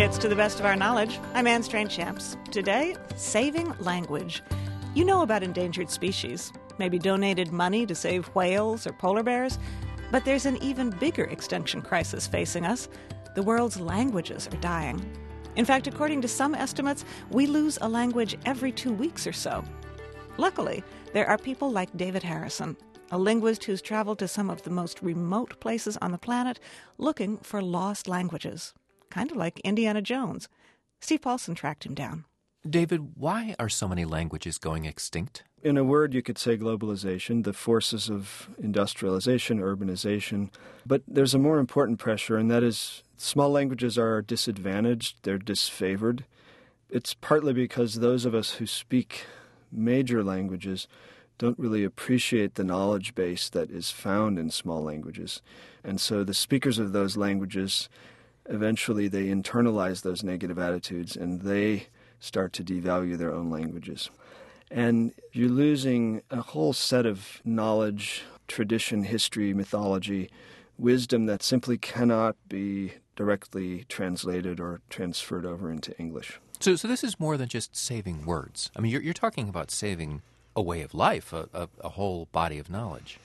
It's To the Best of Our Knowledge. I'm Anne Strange-Champs. Today, saving language. You know about endangered species. Maybe donated money to save whales or polar bears. But there's an even bigger extinction crisis facing us. The world's languages are dying. In fact, according to some estimates, we lose a language every 2 weeks or so. Luckily, there are people like David Harrison, a linguist who's traveled to some of the most remote places on the planet looking for lost languages. Kind of like Indiana Jones. Steve Paulson tracked him down. David, why are so many languages going extinct? In a word, you could say globalization, the forces of industrialization, urbanization. But there's a more important pressure, and that is small languages are disadvantaged, they're disfavored. It's partly because those of us who speak major languages don't really appreciate the knowledge base that is found in small languages. And so the speakers of those languages, eventually they internalize those negative attitudes and they start to devalue their own languages. And you're losing a whole set of knowledge, tradition, history, mythology, wisdom that simply cannot be directly translated or transferred over into English. So this is more than just saving words. I mean, you're talking about saving a way of life, a whole body of knowledge.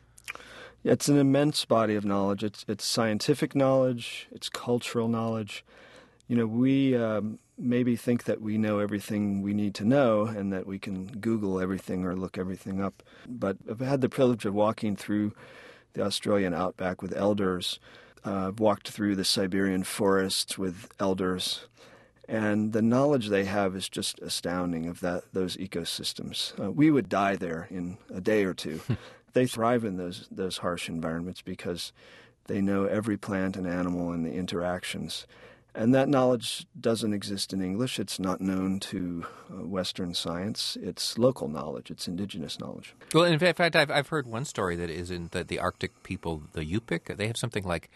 It's an immense body of knowledge. It's scientific knowledge. It's cultural knowledge. You know, we maybe think that we know everything we need to know and that we can Google everything or look everything up. But I've had the privilege of walking through the Australian outback with elders. I've walked through the Siberian forests with elders. And the knowledge they have is just astounding of those ecosystems. We would die there in a day or two. They thrive in those harsh environments because they know every plant and animal and the interactions. And that knowledge doesn't exist in English. It's not known to Western science. It's local knowledge. It's indigenous knowledge. Well, in fact, I've heard one story that is in the Arctic people, the Yupik. They have something like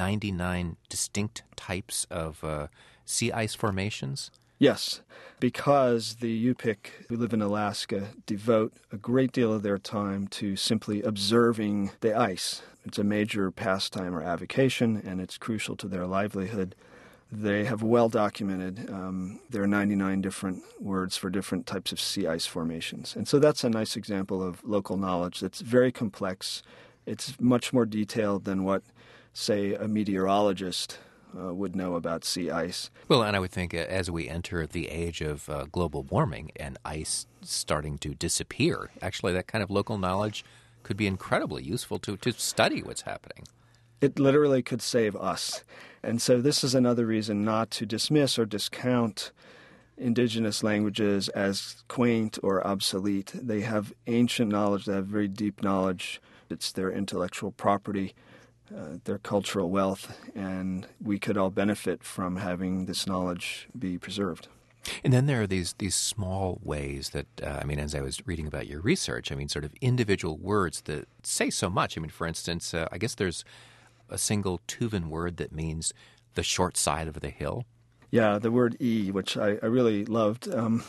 99 distinct types of sea ice formations. Yes, because the Yupik who live in Alaska devote a great deal of their time to simply observing the ice. It's a major pastime or avocation, and it's crucial to their livelihood. They have well documented. There are 99 different words for different types of sea ice formations. And so that's a nice example of local knowledge that's very complex. It's much more detailed than what, say, a meteorologist would know about sea ice. Well, and I would think as we enter the age of global warming and ice starting to disappear, actually that kind of local knowledge could be incredibly useful to study what's happening. It literally could save us. And so this is another reason not to dismiss or discount indigenous languages as quaint or obsolete. They have ancient knowledge, they have very deep knowledge. It's their intellectual property, their cultural wealth, and we could all benefit from having this knowledge be preserved. And then there are these small ways that, as I was reading about your research, sort of individual words that say so much. For instance, I guess there's a single Tuvan word that means the short side of the hill. Yeah, the word E, which I really loved.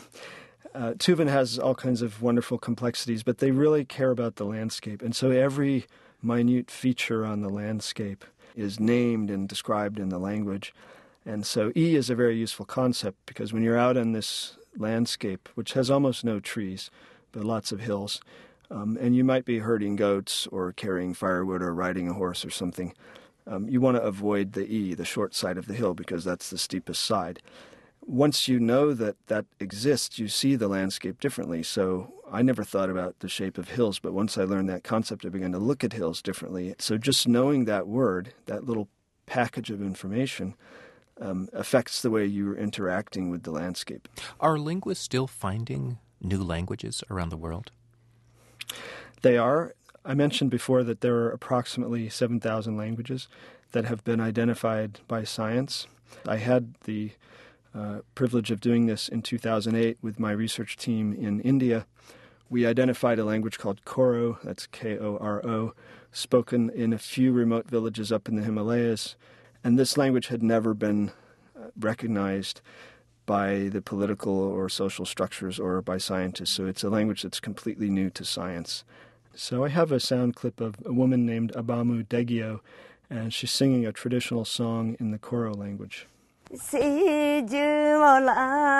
Tuvan has all kinds of wonderful complexities, but they really care about the landscape. And so every minute feature on the landscape is named and described in the language. And so E is a very useful concept because when you're out in this landscape, which has almost no trees, but lots of hills, and you might be herding goats or carrying firewood or riding a horse or something, you want to avoid the E, the short side of the hill, because that's the steepest side. Once you know that that exists, you see the landscape differently. So I never thought about the shape of hills, but once I learned that concept, I began to look at hills differently. So just knowing that word, that little package of information, affects the way you're interacting with the landscape. Are linguists still finding new languages around the world? They are. I mentioned before that there are approximately 7,000 languages that have been identified by science. I had the privilege of doing this in 2008 with my research team in India. We identified a language called Koro, that's Koro, spoken in a few remote villages up in the Himalayas. And this language had never been recognized by the political or social structures or by scientists. So it's a language that's completely new to science. So I have a sound clip of a woman named Abamu Degio, and she's singing a traditional song in the Koro language. Si jumola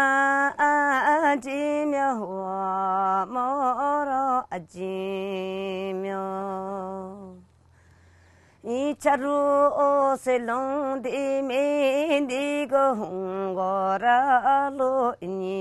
ajimyo moro ajimyo Icharu o selong di me di go hungora lo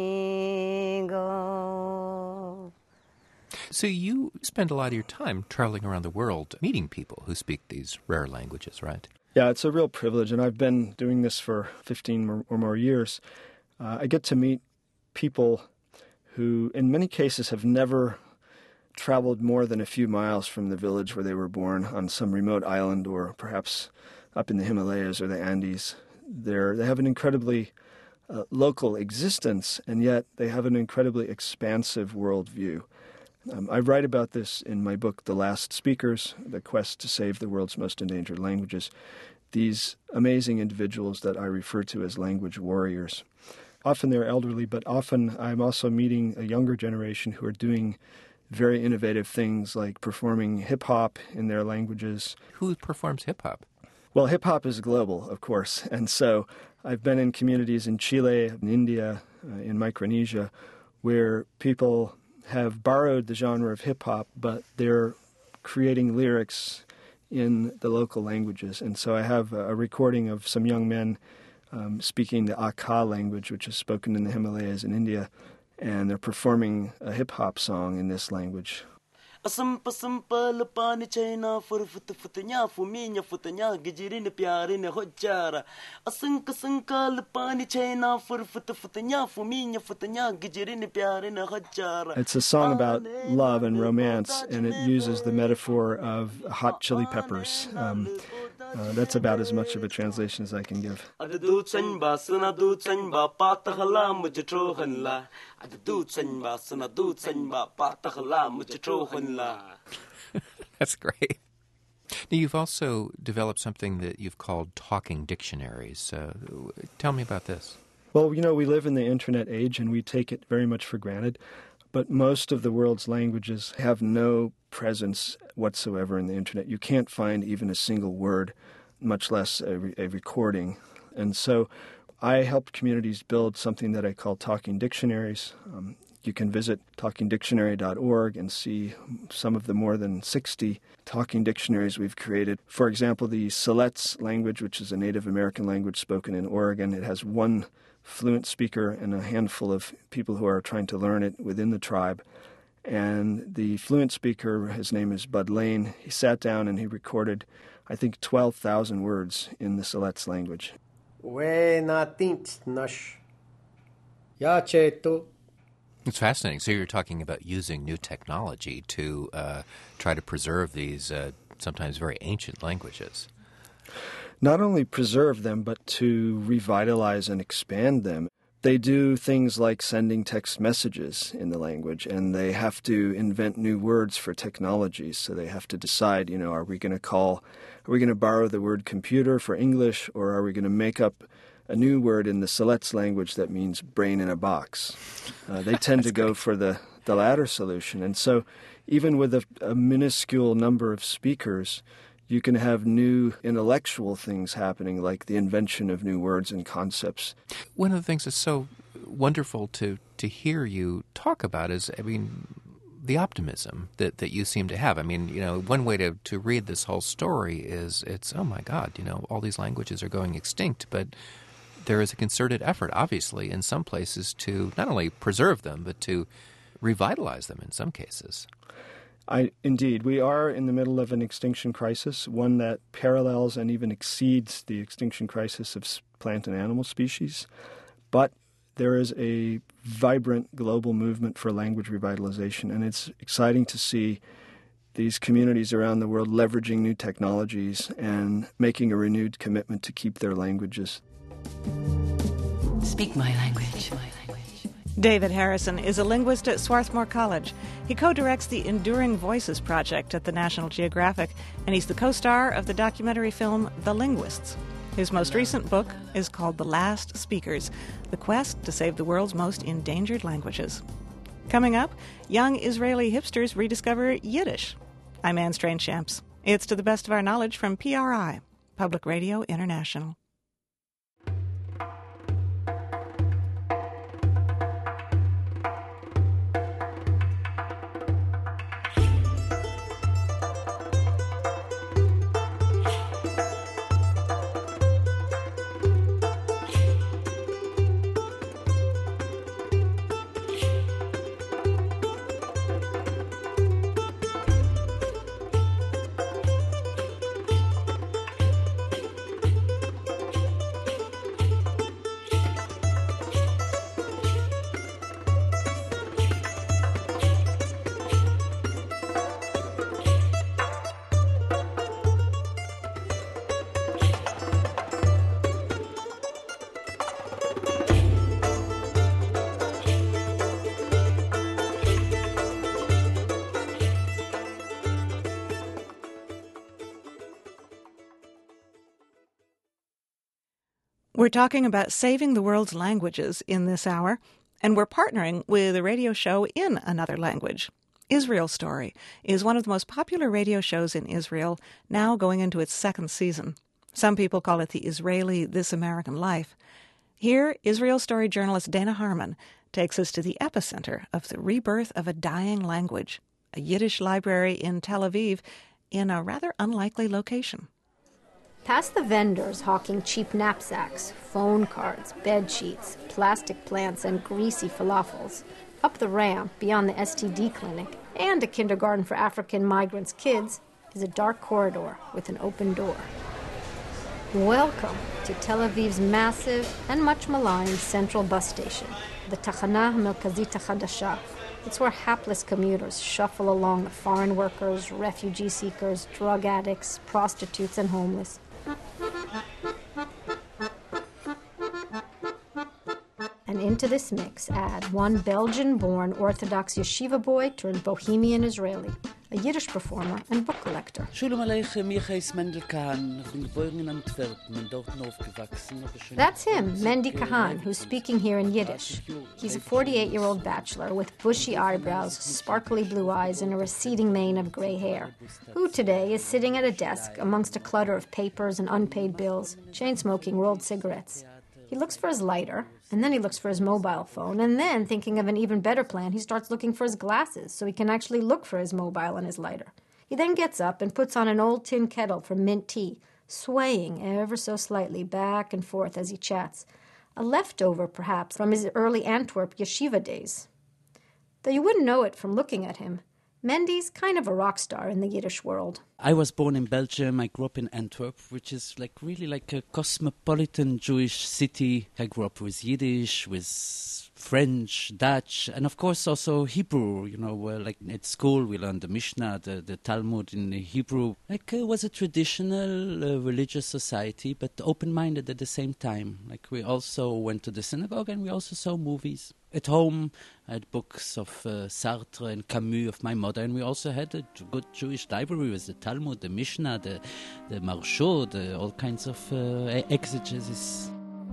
inigo. So you spend a lot of your time traveling around the world meeting people who speak these rare languages, right? Yeah, it's a real privilege, and I've been doing this for 15 or more years. I get to meet people who, in many cases, have never traveled more than a few miles from the village where they were born on some remote island or perhaps up in the Himalayas or the Andes. They have an incredibly local existence, and yet they have an incredibly expansive worldview. I write about this in my book, The Last Speakers, The Quest to Save the World's Most Endangered Languages. These amazing individuals that I refer to as language warriors. Often they're elderly, but often I'm also meeting a younger generation who are doing very innovative things like performing hip-hop in their languages. Who performs hip-hop? Well, hip-hop is global, of course, and so I've been in communities in Chile, in India, in Micronesia, where people have borrowed the genre of hip-hop, but they're creating lyrics in the local languages. And so I have a recording of some young men speaking the Akha language, which is spoken in the Himalayas in India, and they're performing a hip-hop song in this language. Asampa sampa lapani china for futanya fuminya futanya gijirin piarin hojara. Asanka sanka lapani china for futanya fuminya futanya gijirin piarin hojara. It's a song about love and romance, and it uses the metaphor of hot chili peppers. That's about as much of a translation as I can give. That's great. Now, you've also developed something that you've called talking dictionaries. Tell me about this. Well, you know, we live in the internet age and we take it very much for granted, but most of the world's languages have no presence whatsoever in the internet. You can't find even a single word, much less a recording. And so I helped communities build something that I call talking dictionaries. You can visit talkingdictionary.org and see some of the more than 60 talking dictionaries we've created. For example, the Siletz language, which is a Native American language spoken in Oregon, it has one fluent speaker and a handful of people who are trying to learn it within the tribe. And the fluent speaker, his name is Bud Lane, he sat down and he recorded, I think, 12,000 words in the Siletz language. It's fascinating. So you're talking about using new technology to try to preserve these sometimes very ancient languages. Not only preserve them, but to revitalize and expand them. They do things like sending text messages in the language, and they have to invent new words for technologies. So they have to decide, are we going to borrow the word computer for English, or are we going to make up a new word in the Siletz language that means brain in a box? They tend to go for the latter solution. And so even with a minuscule number of speakers, you can have new intellectual things happening, like the invention of new words and concepts. One of the things that's so wonderful to hear you talk about is, the optimism that you seem to have. One way to read this whole story is it's, oh my God, all these languages are going extinct, but there is a concerted effort, obviously, in some places to not only preserve them, but to revitalize them in some cases. Indeed, we are in the middle of an extinction crisis, one that parallels and even exceeds the extinction crisis of plant and animal species. But there is a vibrant global movement for language revitalization, and it's exciting to see these communities around the world leveraging new technologies and making a renewed commitment to keep their languages. Speak my language. David Harrison is a linguist at Swarthmore College. He co-directs the Enduring Voices project at the National Geographic, and he's the co-star of the documentary film The Linguists. His most recent book is called The Last Speakers, The Quest to Save the World's Most Endangered Languages. Coming up, young Israeli hipsters rediscover Yiddish. I'm Anne Strange-Shamps. It's To the Best of Our Knowledge from PRI, Public Radio International. We're talking about saving the world's languages in this hour, and we're partnering with a radio show in another language. Israel Story is one of the most popular radio shows in Israel, now going into its second season. Some people call it the Israeli This American Life. Here, Israel Story journalist Dana Harmon takes us to the epicenter of the rebirth of a dying language, a Yiddish library in Tel Aviv, in a rather unlikely location. Past the vendors hawking cheap knapsacks, phone cards, bed sheets, plastic plants, and greasy falafels, up the ramp beyond the STD clinic and a kindergarten for African migrants' kids is a dark corridor with an open door. Welcome to Tel Aviv's massive and much maligned central bus station, the Tachana Merkazit HaChadasha. It's where hapless commuters shuffle along the foreign workers, refugee seekers, drug addicts, prostitutes, and homeless. And into this mix add one Belgian-born Orthodox yeshiva boy turned Bohemian Israeli, a Yiddish performer and book collector. Shalom Aleichem, ich heiße Mendel Kahan. Ich bin geboren in Antwerpen und dort aufgewachsen. That's him, Mendy Kahan, who's speaking here in Yiddish. He's a 48-year-old bachelor with bushy eyebrows, sparkly blue eyes, and a receding mane of gray hair, who today is sitting at a desk amongst a clutter of papers and unpaid bills, chain-smoking rolled cigarettes. He looks for his lighter, and then he looks for his mobile phone, and then, thinking of an even better plan, he starts looking for his glasses so he can actually look for his mobile and his lighter. He then gets up and puts on an old tin kettle for mint tea, swaying ever so slightly back and forth as he chats, a leftover, perhaps, from his early Antwerp yeshiva days. Though you wouldn't know it from looking at him, Mendy's kind of a rock star in the Yiddish world. I was born in Belgium. I grew up in Antwerp, which is really like a cosmopolitan Jewish city. I grew up with Yiddish, with French, Dutch, and of course also Hebrew. Like at school we learned the Mishnah, the Talmud in Hebrew. It was a traditional religious society, but open-minded at the same time. We also went to the synagogue and we also saw movies. At home, I had books of Sartre and Camus of my mother, and we also had a good Jewish library with the Talmud, the Mishnah, the Marshot, all kinds of exegesis.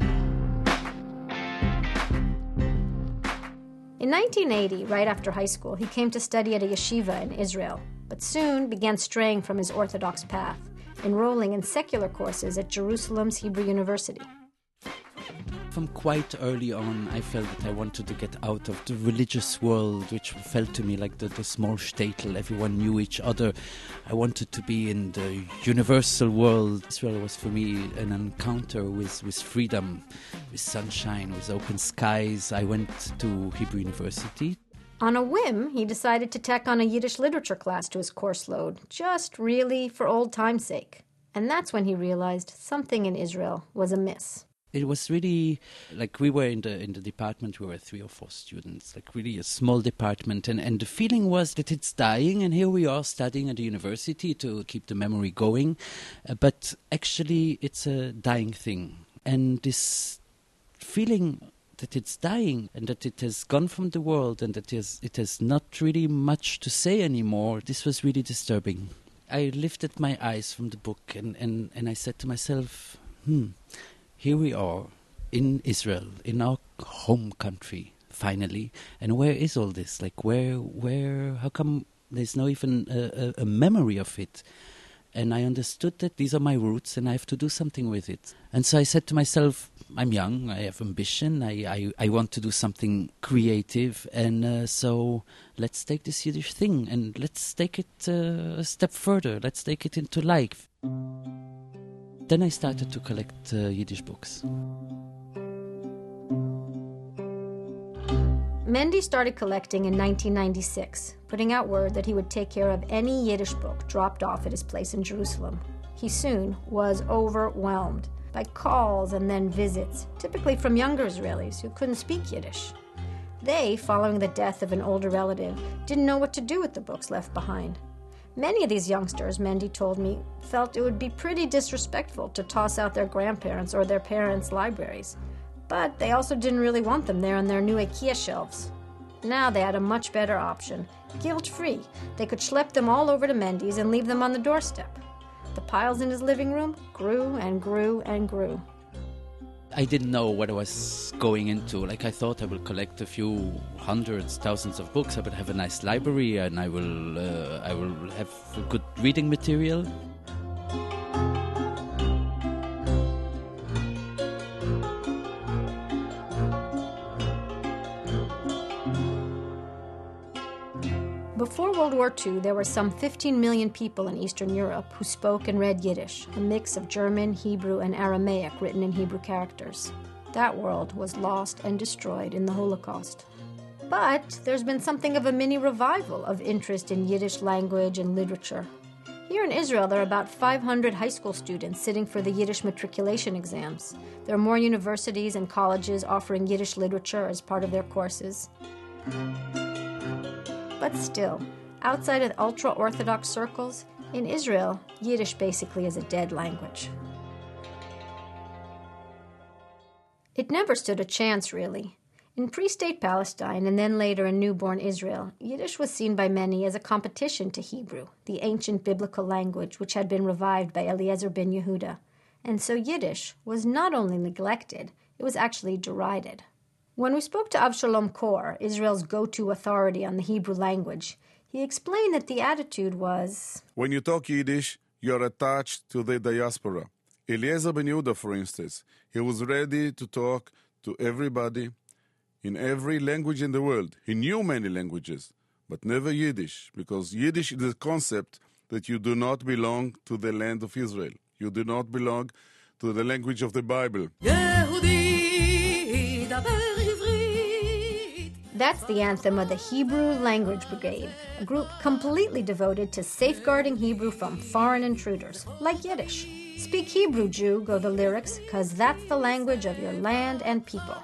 In 1980, right after high school, he came to study at a yeshiva in Israel, but soon began straying from his Orthodox path, enrolling in secular courses at Jerusalem's Hebrew University. From quite early on, I felt that I wanted to get out of the religious world, which felt to me like the small shtetl. Everyone knew each other. I wanted to be in the universal world. Israel was for me an encounter with freedom, with sunshine, with open skies. I went to Hebrew University. On a whim, he decided to tack on a Yiddish literature class to his course load, just really for old time's sake. And that's when he realized something in Israel was amiss. It was really like we were in the department. We were 3 or 4 students, like really a small department, and the feeling was that it's dying. And here we are studying at the university to keep the memory going, but actually it's a dying thing. And this feeling that it's dying and that it has gone from the world and that it has not really much to say anymore. This was really disturbing. I lifted my eyes from the book and I said to myself, here we are in Israel, in our home country, finally. And where is all this? How come there's no even a memory of it? And I understood that these are my roots and I have to do something with it. And so I said to myself, I'm young, I have ambition, I want to do something creative. And so let's take this Yiddish thing and let's take it a step further. Let's take it into life. Then I started to collect Yiddish books. Mendy started collecting in 1996, putting out word that he would take care of any Yiddish book dropped off at his place in Jerusalem. He soon was overwhelmed by calls and then visits, typically from younger Israelis who couldn't speak Yiddish. They, following the death of an older relative, didn't know what to do with the books left behind. Many of these youngsters, Mendy told me, felt it would be pretty disrespectful to toss out their grandparents' or their parents' libraries. But they also didn't really want them there on their new IKEA shelves. Now they had a much better option, guilt-free. They could schlep them all over to Mendy's and leave them on the doorstep. The piles in his living room grew and grew and grew. I didn't know what I was going into. Like, I thought I will collect a few hundreds, thousands of books. I would have a nice library, and I will have good reading material. Before World War II, there were some 15 million people in Eastern Europe who spoke and read Yiddish, a mix of German, Hebrew, and Aramaic written in Hebrew characters. That world was lost and destroyed in the Holocaust. But there's been something of a mini revival of interest in Yiddish language and literature. Here in Israel, there are about 500 high school students sitting for the Yiddish matriculation exams. There are more universities and colleges offering Yiddish literature as part of their courses. But still, outside of ultra-Orthodox circles, in Israel, Yiddish basically is a dead language. It never stood a chance, really. In pre-state Palestine and then later in newborn Israel, Yiddish was seen by many as a competition to Hebrew, the ancient biblical language which had been revived by Eliezer ben Yehuda. And so Yiddish was not only neglected, it was actually derided. When we spoke to Avshalom Kor, Israel's go-to authority on the Hebrew language, he explained that the attitude was, when you talk Yiddish, you're attached to the diaspora. Eliezer ben Yehuda, for instance, he was ready to talk to everybody in every language in the world. He knew many languages, but never Yiddish, because Yiddish is a concept that you do not belong to the land of Israel. You do not belong to the language of the Bible. That's the anthem of the Hebrew Language Brigade, a group completely devoted to safeguarding Hebrew from foreign intruders, like Yiddish. Speak Hebrew, Jew, go the lyrics, 'cause that's the language of your land and people.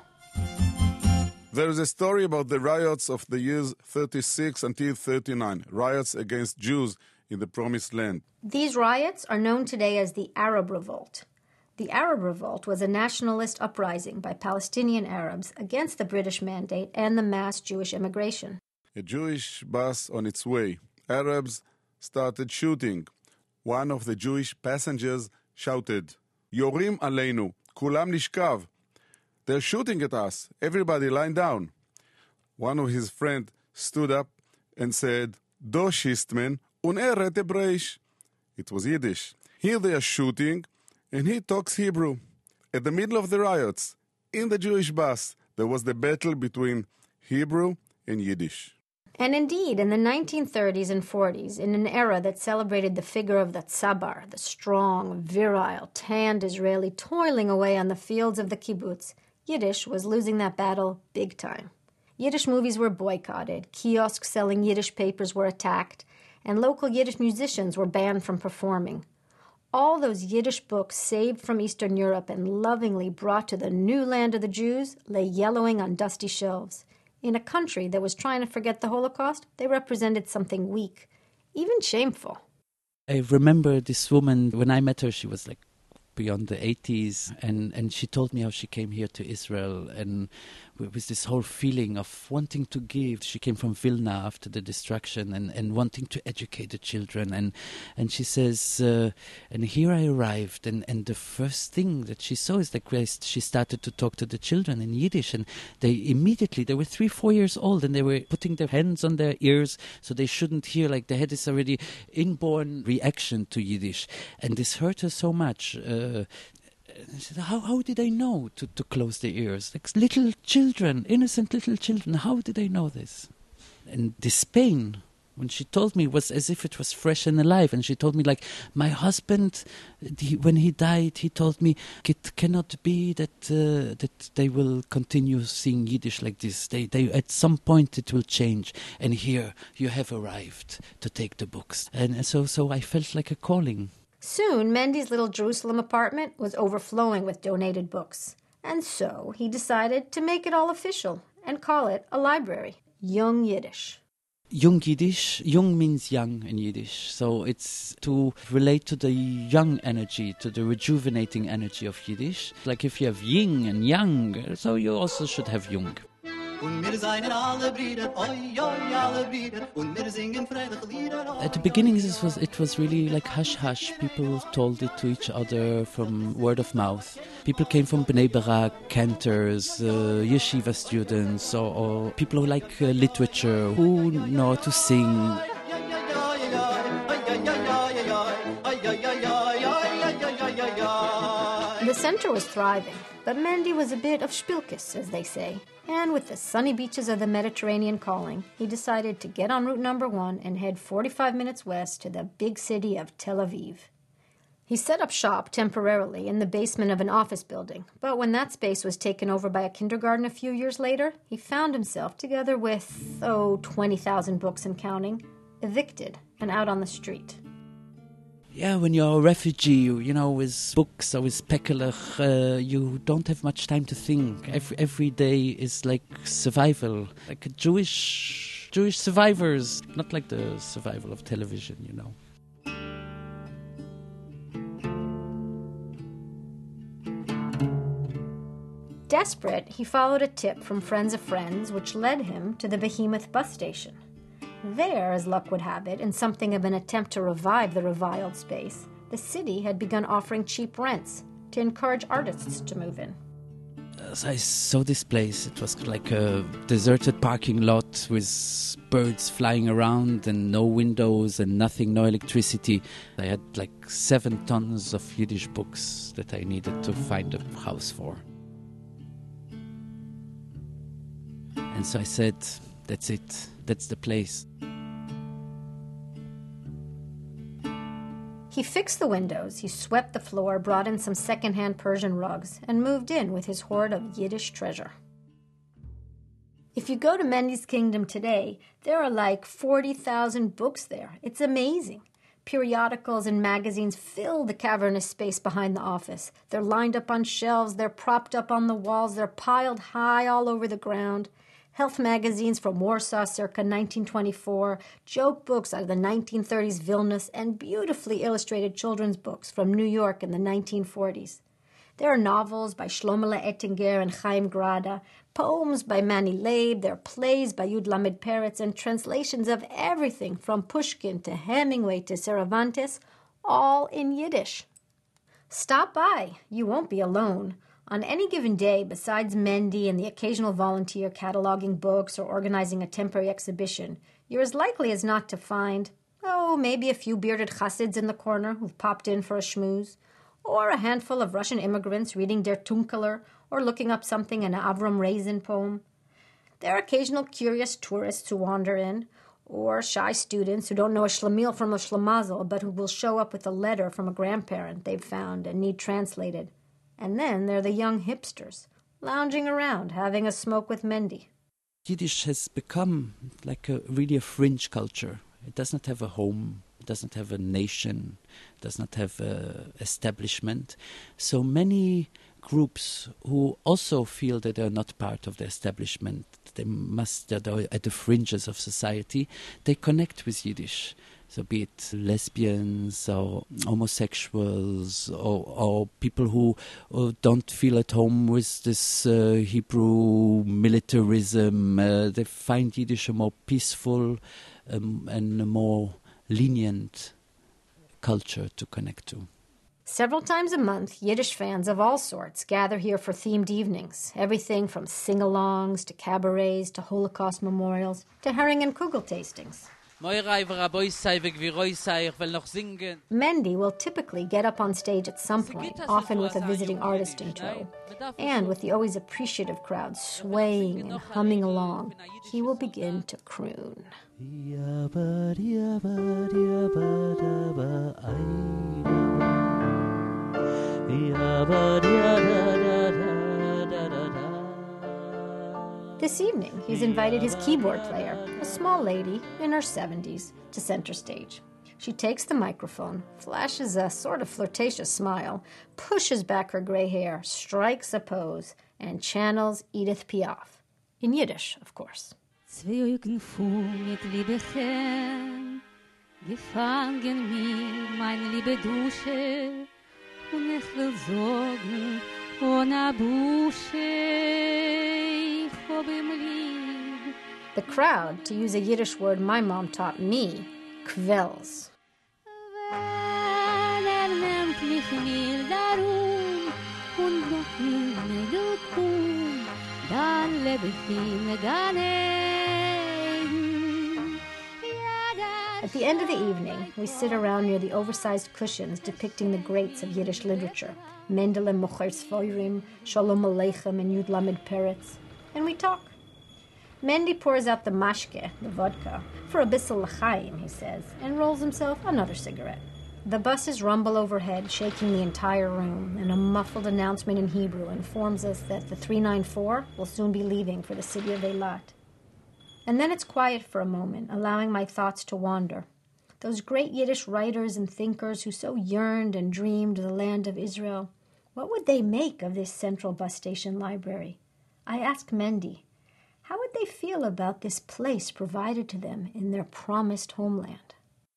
There is a story about the riots of the years 36 until 39, riots against Jews in the Promised Land. These riots are known today as the Arab Revolt. The Arab Revolt was a nationalist uprising by Palestinian Arabs against the British Mandate and the mass Jewish immigration. A Jewish bus on its way. Arabs started shooting. One of the Jewish passengers shouted, "Yorim aleinu, kulam nishkav." They're shooting at us. Everybody lie down. One of his friends stood up and said, "Do schistmen und redet Hebräisch." It was Yiddish. Here they are shooting, and he talks Hebrew. At the middle of the riots, in the Jewish bus, there was the battle between Hebrew and Yiddish. And indeed, in the 1930s and 40s, in an era that celebrated the figure of the Tzabar, the strong, virile, tanned Israeli toiling away on the fields of the kibbutz, Yiddish was losing that battle big time. Yiddish movies were boycotted, kiosks selling Yiddish papers were attacked, and local Yiddish musicians were banned from performing. All those Yiddish books saved from Eastern Europe and lovingly brought to the new land of the Jews lay yellowing on dusty shelves. In a country that was trying to forget the Holocaust, they represented something weak, even shameful. I remember this woman, when I met her, she was like beyond the 80s, and she told me how she came here to Israel, and with this whole feeling of wanting to give. She came from Vilna after the destruction and wanting to educate the children, and she says, and here I arrived, and the first thing that she saw is that she started to talk to the children in Yiddish, and they were 3-4 years old, and they were putting their hands on their ears so they shouldn't hear, like they had this already inborn reaction to Yiddish, and this hurt her so much. I said, how did I know to close their ears? Like little children, innocent little children, how did I know this? And this pain, when she told me, was as if it was fresh and alive. And she told me, like, my husband, when he died, he told me, it cannot be that they will continue seeing Yiddish like this. They at some point it will change. And here you have arrived to take the books. And so I felt like a calling. Soon, Mendy's little Jerusalem apartment was overflowing with donated books. And so he decided to make it all official and call it a library. Young Yiddish. Young Yiddish, young means young in Yiddish. So it's to relate to the young energy, to the rejuvenating energy of Yiddish. Like if you have yin and yang, so you also should have jung. At the beginning, it was really like hush hush. People told it to each other from word of mouth. People came from Bnei Barak, cantors, yeshiva students, or people who like literature, who know to sing. The center was thriving, but Mendy was a bit of Spilkes, as they say. And with the sunny beaches of the Mediterranean calling, he decided to get on Route number 1 and head 45 minutes west to the big city of Tel Aviv. He set up shop temporarily in the basement of an office building, but when that space was taken over by a kindergarten a few years later, he found himself, together with, 20,000 books and counting, evicted and out on the street. Yeah, when you're a refugee, with books or with pekelach, you don't have much time to think. Every day is like survival, like a Jewish survivors, not like the survival of television, Desperate, he followed a tip from friends of friends, which led him to the Behemoth bus station. There, as luck would have it, in something of an attempt to revive the reviled space, the city had begun offering cheap rents to encourage artists to move in. As I saw this place, it was like a deserted parking lot with birds flying around and no windows and nothing, no electricity. I had like 7 tons of Yiddish books that I needed to find a house for. And so I said, that's it. That's the place. He fixed the windows, he swept the floor, brought in some second-hand Persian rugs, and moved in with his hoard of Yiddish treasure. If you go to Mendy's Kingdom today, there are like 40,000 books there. It's amazing. Periodicals and magazines fill the cavernous space behind the office. They're lined up on shelves, they're propped up on the walls, they're piled high all over the ground. Health magazines from Warsaw circa 1924, joke books out of the 1930s Vilnius, and beautifully illustrated children's books from New York in the 1940s. There are novels by Shlomo Ettinger and Chaim Grada, poems by Manny Leib, there are plays by Yud Lamed Peretz, and translations of everything from Pushkin to Hemingway to Cervantes, all in Yiddish. Stop by. You won't be alone. On any given day, besides Mendy and the occasional volunteer cataloging books or organizing a temporary exhibition, you're as likely as not to find, maybe a few bearded chassids in the corner who've popped in for a schmooze, or a handful of Russian immigrants reading Der Tunkeler or looking up something in an Avram Raisin poem. There are occasional curious tourists who wander in, or shy students who don't know a shlemiel from a shlemazel, but who will show up with a letter from a grandparent they've found and need translated. And then there are the young hipsters, lounging around, having a smoke with Mendy. Yiddish has become like really a fringe culture. It does not have a home, it does not have a nation, it does not have an establishment. So many groups who also feel that they're not part of the establishment, they're at the fringes of society, they connect with Yiddish. So be it lesbians or homosexuals or people who don't feel at home with this Hebrew militarism. They find Yiddish a more peaceful and a more lenient culture to connect to. Several times a month, Yiddish fans of all sorts gather here for themed evenings, everything from sing-alongs to cabarets to Holocaust memorials to herring and kugel tastings. Mendy will typically get up on stage at some point, often with a visiting artist in tow. And with the always appreciative crowd swaying and humming along, he will begin to croon. This evening, he's invited his keyboard player, a small lady in her 70s, to center stage. She takes the microphone, flashes a sort of flirtatious smile, pushes back her gray hair, strikes a pose, and channels Edith Piaf. In Yiddish, of course. The crowd, to use a Yiddish word my mom taught me, kvels. At the end of the evening, we sit around near the oversized cushions depicting the greats of Yiddish literature, Mendele Mocher Sforim, Shalom Aleichem, and Yud Lamed Peretz, and we talk. Mendy pours out the mashke, the vodka, for a bissel l'chaim, he says, and rolls himself another cigarette. The buses rumble overhead, shaking the entire room, and a muffled announcement in Hebrew informs us that the 394 will soon be leaving for the city of Eilat. And then it's quiet for a moment, allowing my thoughts to wander. Those great Yiddish writers and thinkers who so yearned and dreamed of the land of Israel, what would they make of this central bus station library? I asked Mendy, how would they feel about this place provided to them in their promised homeland?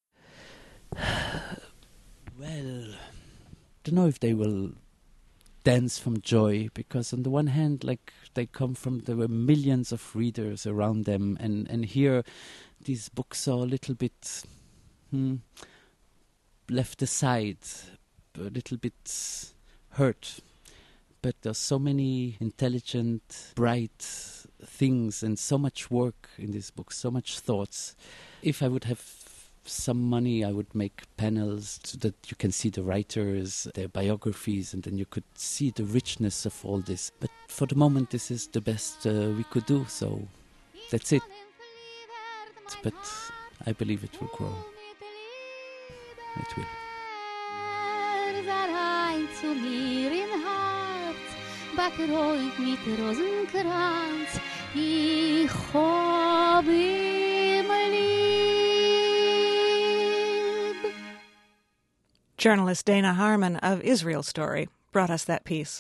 Well, I don't know if they will dance from joy, because on the one hand, like, there were millions of readers around them, and here these books are a little bit left aside, a little bit hurt. But there's so many intelligent, bright things and so much work in this book, so much thoughts. If I would have some money, I would make panels so that you can see the writers, their biographies, and then you could see the richness of all this. But for the moment, this is the best we could do, so that's it. But I believe it will grow. It will. Bakroit mit Rosenkranz, ich hab ihn lieb. Journalist Dana Harmon of Israel Story brought us that piece.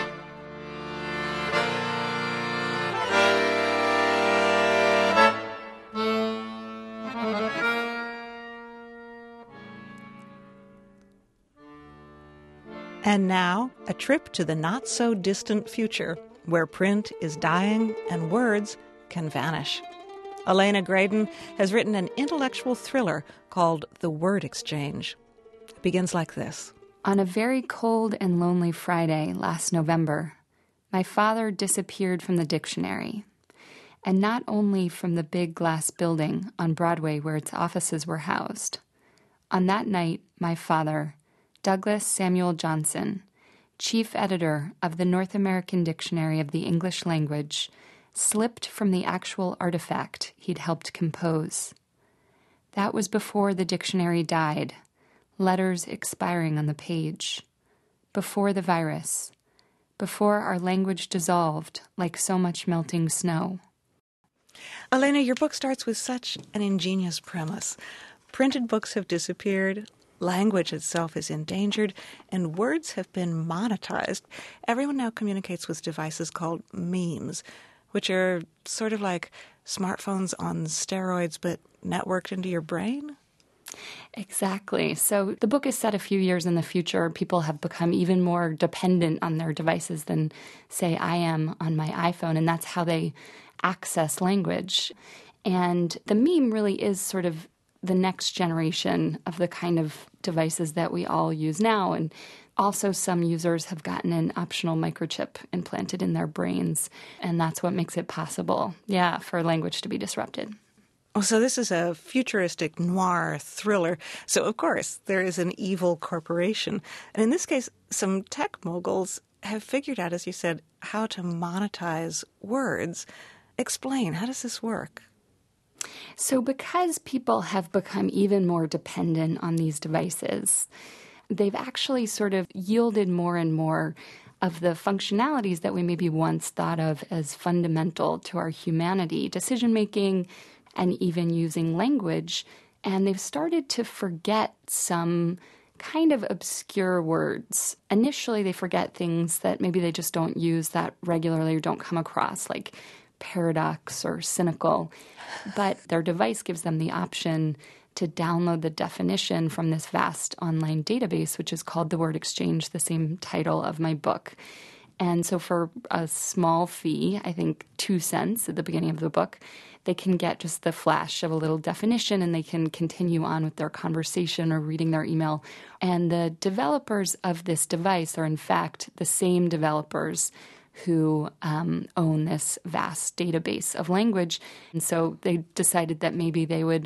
And now, a trip to the not-so-distant future, where print is dying and words can vanish. Elena Graydon has written an intellectual thriller called The Word Exchange. It begins like this. On a very cold and lonely Friday last November, my father disappeared from the dictionary. And not only from the big glass building on Broadway where its offices were housed. On that night, my father, Douglas Samuel Johnson, chief editor of the North American Dictionary of the English Language, slipped from the actual artifact he'd helped compose. That was before the dictionary died, letters expiring on the page, before the virus, before our language dissolved like so much melting snow. Elena, your book starts with such an ingenious premise. Printed books have disappeared, language itself is endangered, and words have been monetized. Everyone now communicates with devices called memes, which are sort of like smartphones on steroids but networked into your brain? Exactly. So the book is set a few years in the future. People have become even more dependent on their devices than, say, I am on my iPhone, and that's how they access language. And the meme really is sort of the next generation of the kind of devices that we all use now. And also some users have gotten an optional microchip implanted in their brains, and that's what makes it possible, for language to be disrupted. Oh, so this is a futuristic noir thriller. So, of course, there is an evil corporation. And in this case, some tech moguls have figured out, as you said, how to monetize words. Explain, how does this work? So because people have become even more dependent on these devices, they've actually sort of yielded more and more of the functionalities that we maybe once thought of as fundamental to our humanity, decision-making, and even using language. And they've started to forget some kind of obscure words. Initially, they forget things that maybe they just don't use that regularly or don't come across, like paradox or cynical. But their device gives them the option to download the definition from this vast online database, which is called The Word Exchange, the same title of my book. And so for a small fee, I think 2 cents at the beginning of the book, they can get just the flash of a little definition and they can continue on with their conversation or reading their email. And the developers of this device are, in fact, the same developers who own this vast database of language. And so they decided that maybe they would,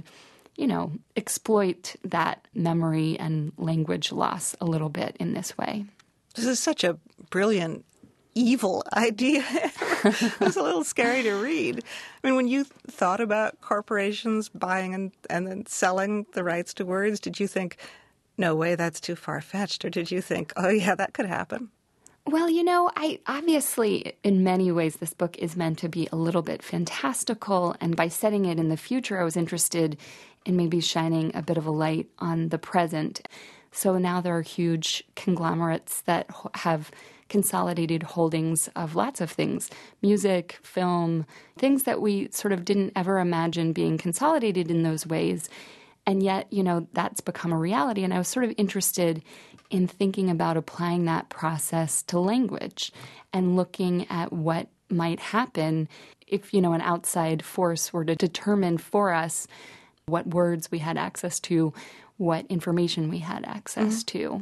exploit that memory and language loss a little bit in this way. This is such a brilliant, evil idea. It's a little scary to read. I mean, when you thought about corporations buying and then selling the rights to words, did you think, no way, that's too far-fetched? Or did you think, oh, yeah, that could happen? Well, I obviously, in many ways, this book is meant to be a little bit fantastical. And by setting it in the future, I was interested in maybe shining a bit of a light on the present. So now there are huge conglomerates that have consolidated holdings of lots of things, music, film, things that we sort of didn't ever imagine being consolidated in those ways. And yet, that's become a reality. And I was sort of interested in thinking about applying that process to language and looking at what might happen if, an outside force were to determine for us what words we had access to, what information we had access to.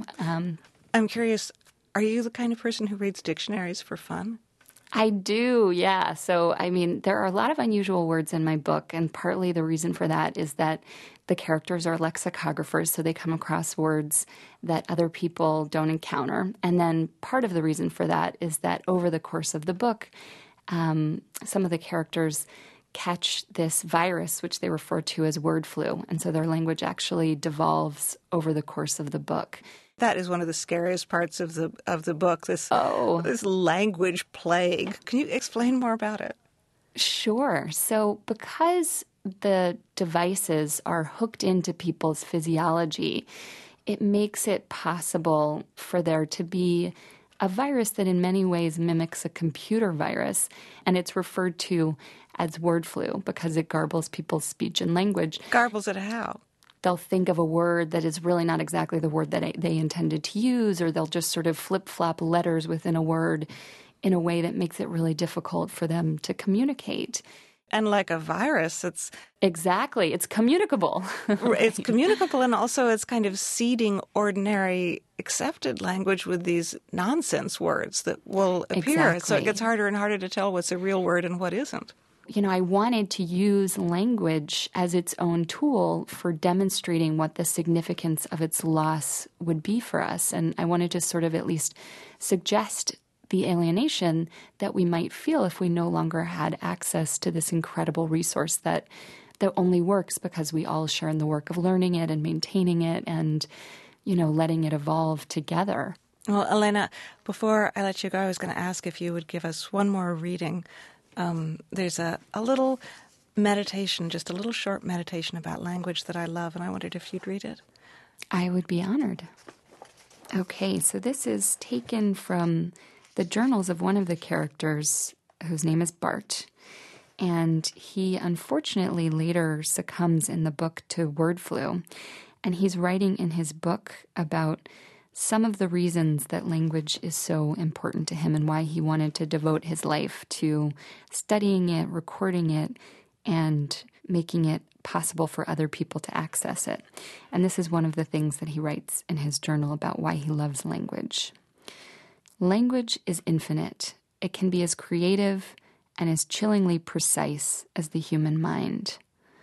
I'm curious, are you the kind of person who reads dictionaries for fun? I do, yeah. So, there are a lot of unusual words in my book, and partly the reason for that is that the characters are lexicographers, so they come across words that other people don't encounter. And then part of the reason for that is that over the course of the book, some of the characters catch this virus, which they refer to as word flu. And so their language actually devolves over the course of the book. That is one of the scariest parts of the book, this language plague. Can you explain more about it? Sure. So because the devices are hooked into people's physiology, it makes it possible for there to be a virus that in many ways mimics a computer virus, and it's referred to as word flu because it garbles people's speech and language. Garbles it how? They'll think of a word that is really not exactly the word that they intended to use, or they'll just sort of flip-flop letters within a word in a way that makes it really difficult for them to communicate. And like a virus, it's... Exactly. It's communicable. It's communicable, and also it's kind of seeding ordinary accepted language with these nonsense words that will appear. Exactly. So it gets harder and harder to tell what's a real word and what isn't. I wanted to use language as its own tool for demonstrating what the significance of its loss would be for us. And I wanted to sort of at least suggest the alienation that we might feel if we no longer had access to this incredible resource that only works because we all share in the work of learning it and maintaining it and, letting it evolve together. Well, Elena, before I let you go, I was going to ask if you would give us one more reading. There's a little meditation, just a little short meditation about language that I love, and I wondered if you'd read it. I would be honored. Okay, so this is taken from the journals of one of the characters whose name is Bart, and he unfortunately later succumbs in the book to word flu, and he's writing in his book about some of the reasons that language is so important to him and why he wanted to devote his life to studying it, recording it, and making it possible for other people to access it. And this is one of the things that he writes in his journal about why he loves language. Language is infinite. It can be as creative and as chillingly precise as the human mind.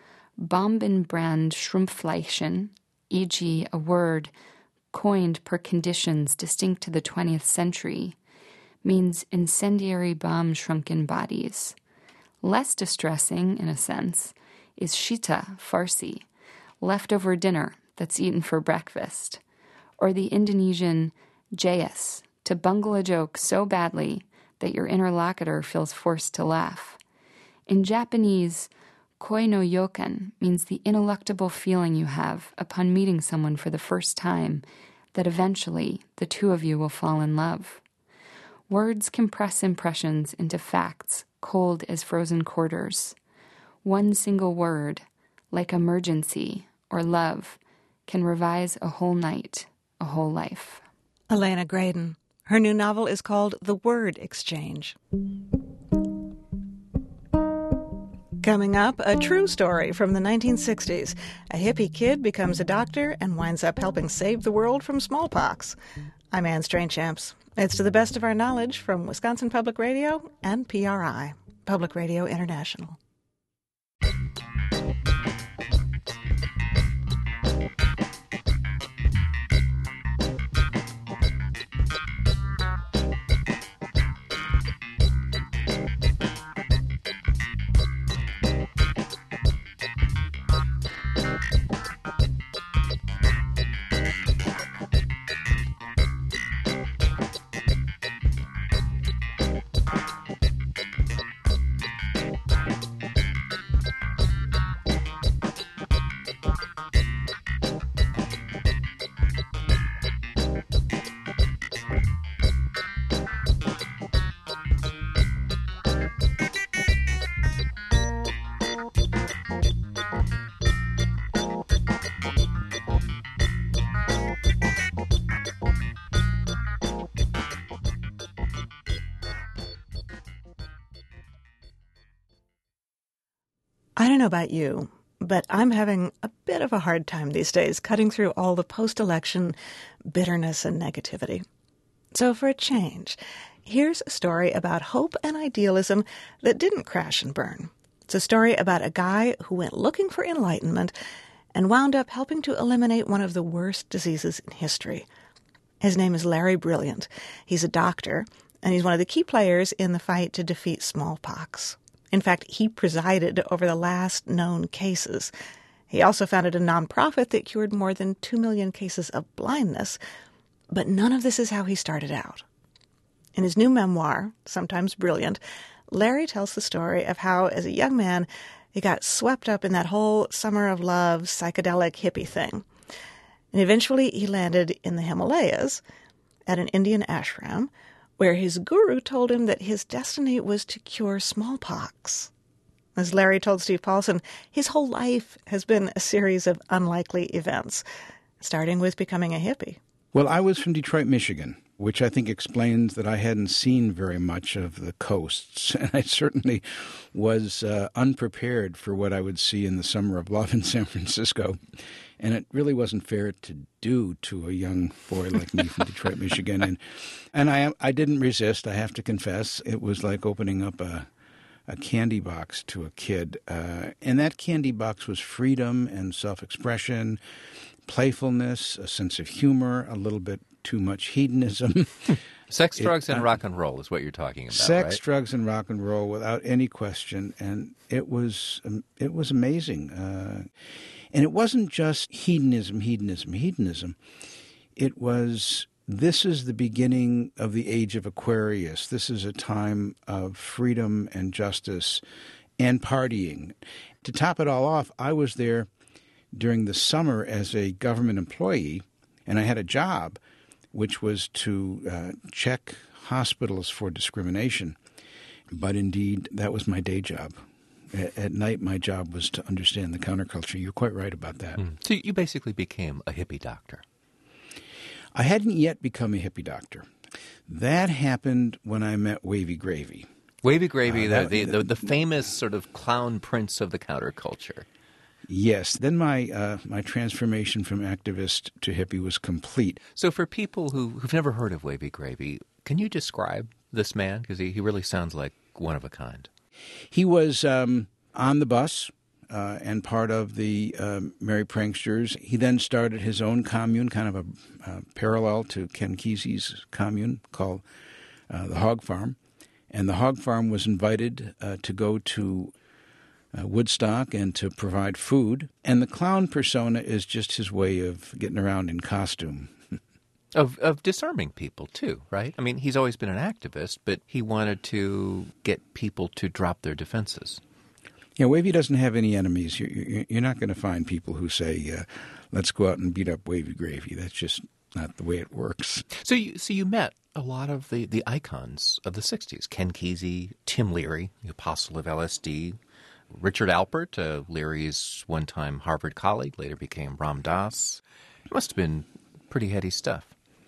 Bombenbrand Schrumpfleichen, e.g. a word coined per conditions distinct to the 20th century, means incendiary bomb-shrunken bodies. Less distressing, in a sense, is shita, Farsi, leftover dinner that's eaten for breakfast, or the Indonesian jayas, to bungle a joke so badly that your interlocutor feels forced to laugh. In Japanese, koi no yokan means the ineluctable feeling you have upon meeting someone for the first time that eventually the two of you will fall in love. Words compress impressions into facts, cold as frozen quarters. One single word, like emergency or love, can revise a whole night, a whole life. Elena Graydon. Her new novel is called The Word Exchange. Coming up, a true story from the 1960s. A hippie kid becomes a doctor and winds up helping save the world from smallpox. I'm Anne Strainchamps. It's to the best of our knowledge from Wisconsin Public Radio and PRI, Public Radio International. I don't know about you, but I'm having a bit of a hard time these days cutting through all the post-election bitterness and negativity. So for a change, here's a story about hope and idealism that didn't crash and burn. It's a story about a guy who went looking for enlightenment and wound up helping to eliminate one of the worst diseases in history. His name is Larry Brilliant. He's a doctor, and he's one of the key players in the fight to defeat smallpox. In fact, he presided over the last known cases. He also founded a nonprofit that cured more than 2 million cases of blindness. But none of this is how he started out. In his new memoir, Sometimes Brilliant, Larry tells the story of how, as a young man, he got swept up in that whole summer of love, psychedelic hippie thing. And eventually he landed in the Himalayas at an Indian ashram, where his guru told him that his destiny was to cure smallpox. As Larry told Steve Paulson, his whole life has been a series of unlikely events, starting with becoming a hippie. Well, I was from Detroit, Michigan, which I think explains that I hadn't seen very much of the coasts, and I certainly was unprepared for what I would see in the summer of love in San Francisco. And it really wasn't fair to do to a young boy like me from Detroit, Michigan. And I didn't resist, I have to confess. It was like opening up a candy box to a kid. And that candy box was freedom and self-expression, playfulness, a sense of humor, a little bit too much hedonism. Sex, drugs, and rock and roll is what you're talking about, Sex, right? drugs, and rock and roll without any question. And it was amazing. And it wasn't just hedonism. It was, this is the beginning of the age of Aquarius. This is a time of freedom and justice and partying. To top it all off, I was there during the summer as a government employee, and I had a job which was to check hospitals for discrimination. But indeed, that was my day job. At night, my job was to understand the counterculture. You're quite right about that. So you basically became a hippie doctor. I hadn't yet become a hippie doctor. That happened when I met Wavy Gravy. Wavy Gravy, the famous sort of clown prince of the counterculture. Yes. Then my transformation from activist to hippie was complete. So for people who've never heard of Wavy Gravy, can you describe this man? Because he really sounds like one of a kind. He was on the bus and part of the Merry Pranksters. He then started his own commune, kind of a parallel to Ken Kesey's commune called the Hog Farm. And the Hog Farm was invited to go to Woodstock and to provide food. And the clown persona is just his way of getting around in costume. Of disarming people, too, right? I mean, he's always been an activist, but he wanted to get people to drop their defenses. Yeah, Wavy doesn't have any enemies. You're not going to find people who say, let's go out and beat up Wavy Gravy. That's just not the way it works. So you met a lot of the icons of the 60s. Ken Kesey, Tim Leary, the apostle of LSD, Richard Alpert, Leary's one-time Harvard colleague, later became Ram Dass. It must have been pretty heady stuff.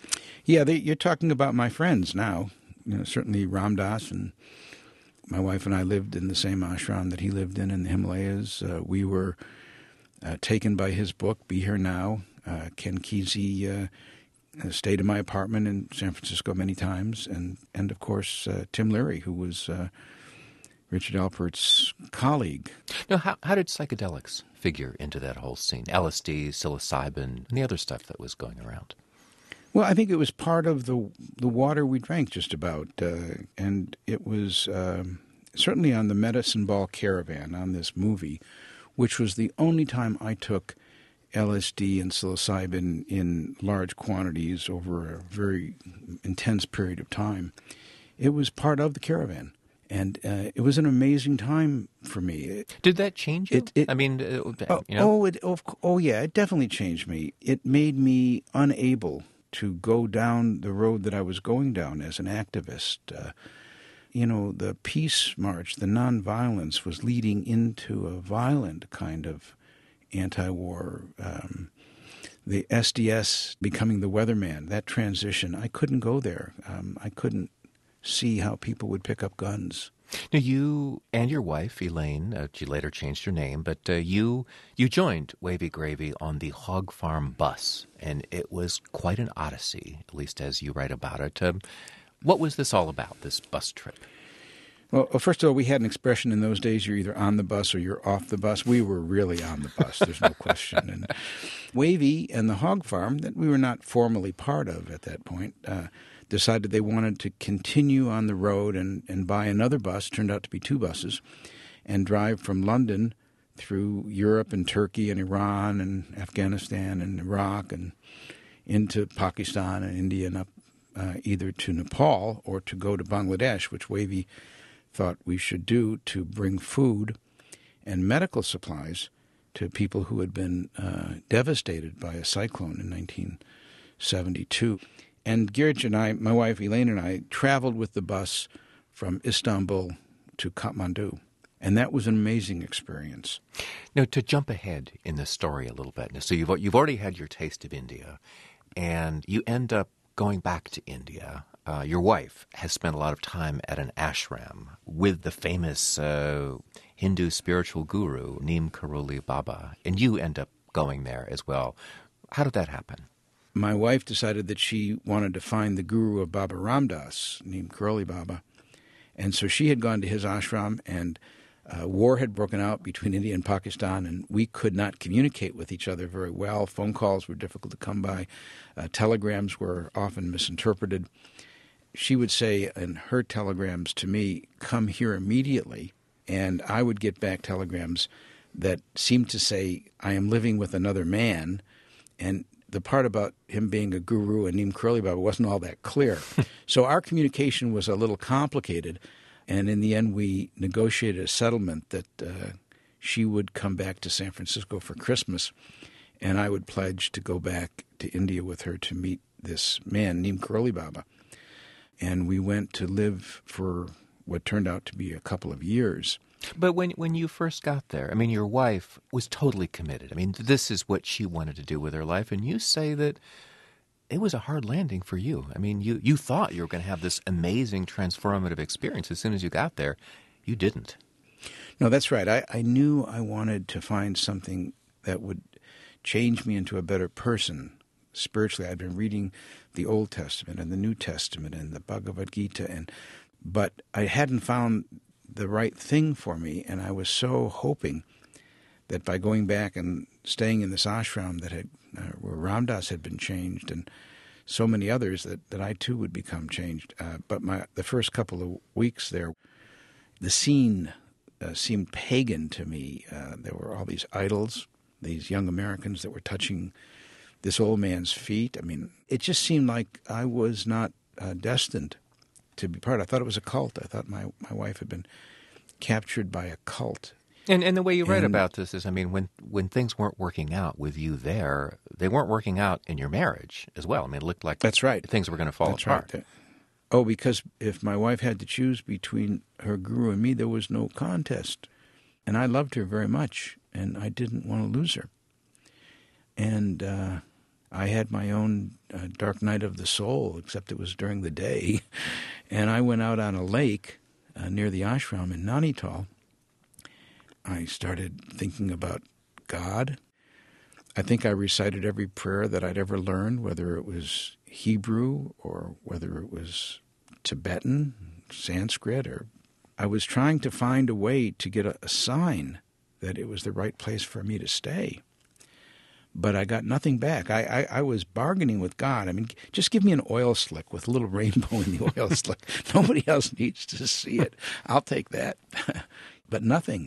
Yeah, you're talking about my friends now. Certainly Ram Dass, and my wife and I lived in the same ashram that he lived in the Himalayas. We were taken by his book, Be Here Now. Ken Kesey stayed in my apartment in San Francisco many times, and of course Tim Leary, who was Richard Alpert's colleague. Now, how did psychedelics figure into that whole scene? LSD, psilocybin, and the other stuff that was going around. Well, I think it was part of the water we drank, just about, and it was certainly on the Medicine Ball Caravan on this movie, which was the only time I took LSD and psilocybin in large quantities over a very intense period of time. It was part of the caravan. And it was an amazing time for me. Did that change you? Yeah, it definitely changed me. It made me unable to go down the road that I was going down as an activist. The peace march, the nonviolence, was leading into a violent kind of anti-war. The SDS becoming the weatherman, that transition, I couldn't go there. I couldn't see how people would pick up guns. Now, you and your wife, Elaine, she later changed her name, but you joined Wavy Gravy on the Hog Farm bus, and it was quite an odyssey, at least as you write about it. What was this all about, this bus trip? Well, first of all, we had an expression in those days, you're either on the bus or you're off the bus. We were really on the bus, there's no question. And Wavy and the Hog Farm, that we were not formally part of at that point, decided they wanted to continue on the road and buy another bus, turned out to be 2 buses, and drive from London through Europe and Turkey and Iran and Afghanistan and Iraq and into Pakistan and India and up either to Nepal or to go to Bangladesh, which Wavy thought we should do to bring food and medical supplies to people who had been devastated by a cyclone in 1972. And Girich and I, my wife Elaine and I, traveled with the bus from Istanbul to Kathmandu. And that was an amazing experience. Now, to jump ahead in the story a little bit, so you've already had your taste of India, and you end up going back to India. Your wife has spent a lot of time at an ashram with the famous Hindu spiritual guru, Neem Karoli Baba, and you end up going there as well. How did that happen? My wife decided that she wanted to find the guru of Baba Ram Dass, Neem Karoli Baba, and so she had gone to his ashram, and war had broken out between India and Pakistan, and we could not communicate with each other very well. Phone calls were difficult to come by. Telegrams were often misinterpreted. She would say in her telegrams to me, "Come here immediately," and I would get back telegrams that seemed to say, "I am living with another man," and the part about him being a guru and Neem Karoli Baba wasn't all that clear. So our communication was a little complicated, and in the end we negotiated a settlement that she would come back to San Francisco for Christmas, and I would pledge to go back to India with her to meet this man, Neem Karoli Baba. And we went to live for what turned out to be a couple of years. But when you first got there, I mean, your wife was totally committed. I mean, this is what she wanted to do with her life, and you say that it was a hard landing for you. I mean, you thought you were going to have this amazing transformative experience. As soon as you got there, you didn't. No, that's right. I knew I wanted to find something that would change me into a better person spiritually. I'd been reading the Old Testament and the New Testament and the Bhagavad Gita, but I hadn't found the right thing for me, and I was so hoping that by going back and staying in this ashram that where Ram Dass had been changed and so many others, that I too would become changed. But the first couple of weeks there, the scene seemed pagan to me. There were all these idols, these young Americans that were touching this old man's feet. I mean, it just seemed like I was not destined to be part. I thought it was a cult. I thought my wife had been captured by a cult. And the way you write about this is, I mean, when things weren't working out with you there, they weren't working out in your marriage as well. I mean, it looked like that's right. Things were going to fall apart. Right. Oh, because if my wife had to choose between her guru and me, there was no contest. And I loved her very much, and I didn't want to lose her. And I had my own dark night of the soul, except it was during the day. And I went out on a lake near the ashram in Nainital. I started thinking about God. I think I recited every prayer that I'd ever learned, whether it was Hebrew or whether it was Tibetan, Sanskrit, or I was trying to find a way to get a sign that it was the right place for me to stay. But I got nothing back. I was bargaining with God. I mean, just give me an oil slick with a little rainbow in the oil slick. Nobody else needs to see it. I'll take that. But nothing.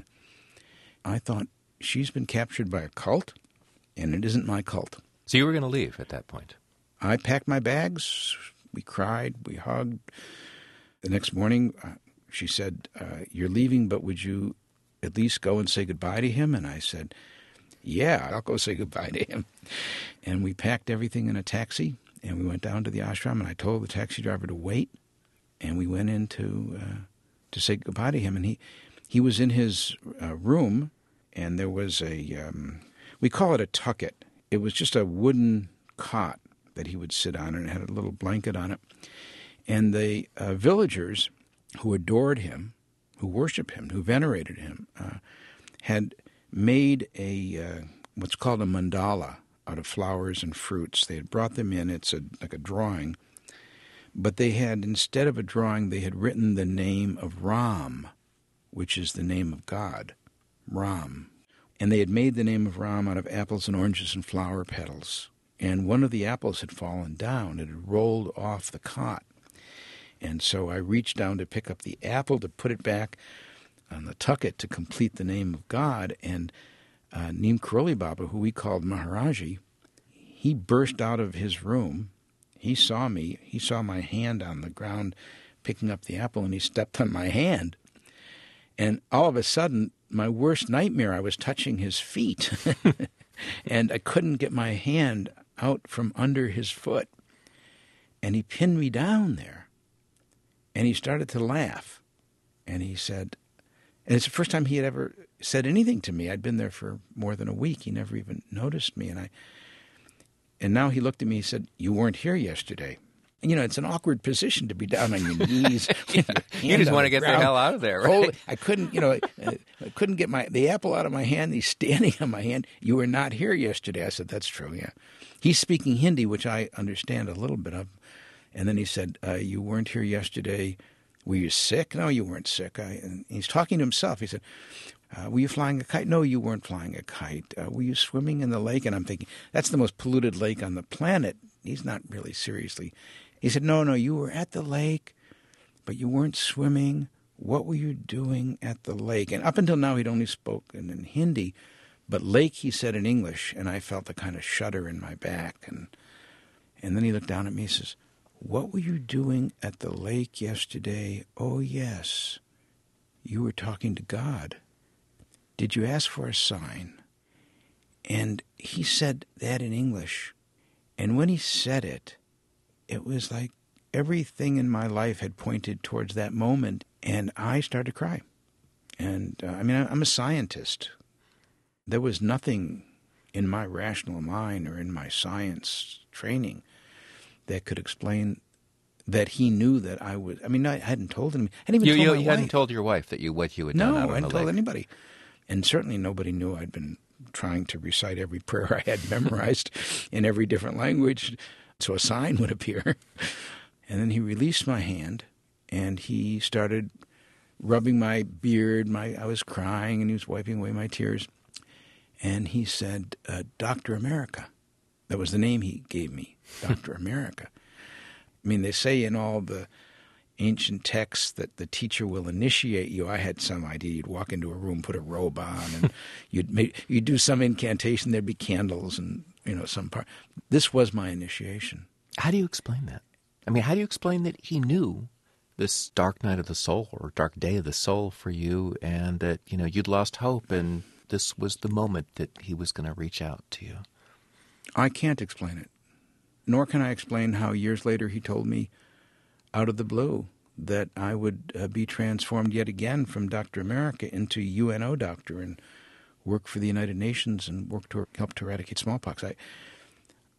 I thought, she's been captured by a cult, and it isn't my cult. So you were going to leave at that point? I packed my bags. We cried. We hugged. The next morning, she said, you're leaving, but would you at least go and say goodbye to him? And I said, yeah, I'll go say goodbye to him. And we packed everything in a taxi, and we went down to the ashram, and I told the taxi driver to wait, and we went in to say goodbye to him. And he was in his room, and there was we call it a tucket. It was just a wooden cot that he would sit on, and it had a little blanket on it. And the villagers who adored him, who worshiped him, who venerated him, had made what's called a mandala out of flowers and fruits. They had brought them in. It's like a drawing. But they had, instead of a drawing, they had written the name of Ram, which is the name of God, Ram. And they had made the name of Ram out of apples and oranges and flower petals. And one of the apples had fallen down. It had rolled off the cot. And so I reached down to pick up the apple to put it back on the tucket to complete the name of God. And Neem Karoli Baba, who we called Maharaji, he burst out of his room. He saw me. He saw my hand on the ground picking up the apple, and he stepped on my hand. And all of a sudden, my worst nightmare, I was touching his feet. And I couldn't get my hand out from under his foot. And he pinned me down there. And he started to laugh. And he said, and it's the first time he had ever said anything to me. I'd been there for more than a week. He never even noticed me. And now he looked at me and said, you weren't here yesterday. And, it's an awkward position to be down on your knees. You just want to get the hell out of there, right? I couldn't, I couldn't get the apple out of my hand. He's standing on my hand. You were not here yesterday. I said, that's true, yeah. He's speaking Hindi, which I understand a little bit of. And then he said, you weren't here yesterday. Were you sick? No, you weren't sick. And he's talking to himself. He said, were you flying a kite? No, you weren't flying a kite. Were you swimming in the lake? And I'm thinking, that's the most polluted lake on the planet. He's not really seriously. He said, no, you were at the lake, but you weren't swimming. What were you doing at the lake? And up until now, he'd only spoken in Hindi, but lake, he said in English, and I felt a kind of shudder in my back. And then he looked down at me and says, what were you doing at the lake yesterday? Oh, yes, you were talking to God. Did you ask for a sign? And he said that in English. And when he said it, it was like everything in my life had pointed towards that moment, and I started to cry. And, I'm a scientist. There was nothing in my rational mind or in my science training that could explain that he knew that I was. I hadn't told him. I hadn't even told my wife. You hadn't told your wife what you had done out on the lake? No, I hadn't told anybody. And certainly nobody knew I'd been trying to recite every prayer I had memorized in every different language, so a sign would appear. And then he released my hand, and he started rubbing my beard. I was crying, and he was wiping away my tears. And he said, Dr. America. That was the name he gave me, Dr. America. They say in all the ancient texts that the teacher will initiate you. I had some idea. You'd walk into a room, put a robe on, and you'd do some incantation. There'd be candles and, some part. This was my initiation. How do you explain that? How do you explain that he knew this dark night of the soul or dark day of the soul for you, and that, you'd lost hope, and this was the moment that he was going to reach out to you? I can't explain it. Nor can I explain how years later he told me out of the blue that I would be transformed yet again from Dr. America into UNO doctor and work for the United Nations and work to help to eradicate smallpox.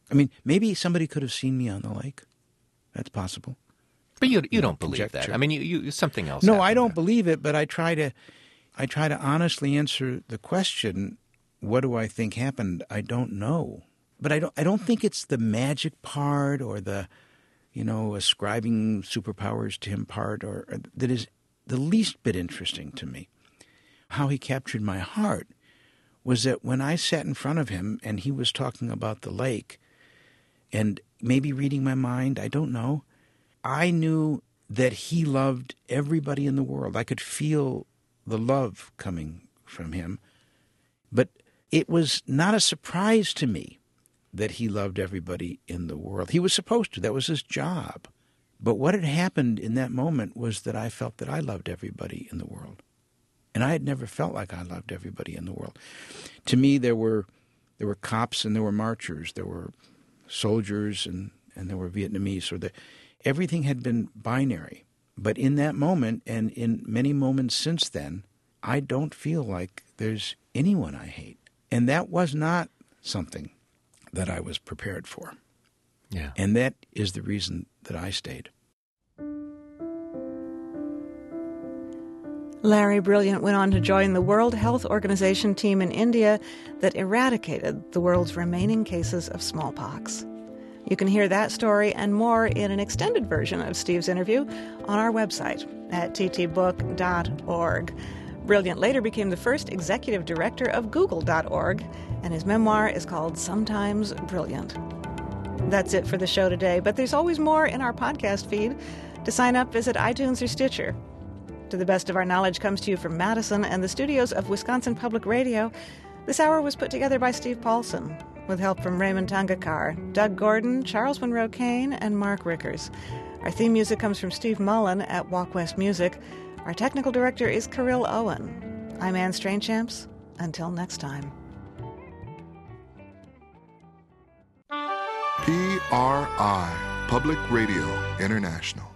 I mean, maybe somebody could have seen me on the lake. That's possible. But you don't believe conjecture. that. I mean, you something else. No, I don't there. believe it, but I try to honestly answer the question, what do I think happened? I don't know. But I don't think it's the magic part or the, ascribing superpowers to him part or that is the least bit interesting to me. How he captured my heart was that when I sat in front of him and he was talking about the lake and maybe reading my mind, I don't know, I knew that he loved everybody in the world. I could feel the love coming from him. But it was not a surprise to me that he loved everybody in the world. He was supposed to. That was his job. But what had happened in that moment was that I felt that I loved everybody in the world. And I had never felt like I loved everybody in the world. To me, there were cops and there were marchers. There were soldiers and there were Vietnamese. Everything had been binary. But in that moment, and in many moments since then, I don't feel like there's anyone I hate. And that was not something that I was prepared for. Yeah. And that is the reason that I stayed. Larry Brilliant went on to join the World Health Organization team in India that eradicated the world's remaining cases of smallpox. You can hear that story and more in an extended version of Steve's interview on our website at ttbook.org. Brilliant later became the first executive director of Google.org, and his memoir is called Sometimes Brilliant. That's it for the show today, but there's always more in our podcast feed. To sign up, visit iTunes or Stitcher. To the Best of Our Knowledge comes to you from Madison and the studios of Wisconsin Public Radio. This hour was put together by Steve Paulson, with help from Raymond Tangakar, Doug Gordon, Charles Monroe Kane, and Mark Rickers. Our theme music comes from Steve Mullen at Walk West Music. Our technical director is Kirill Owen. I'm Anne Strainchamps. Until next time. PRI, Public Radio International.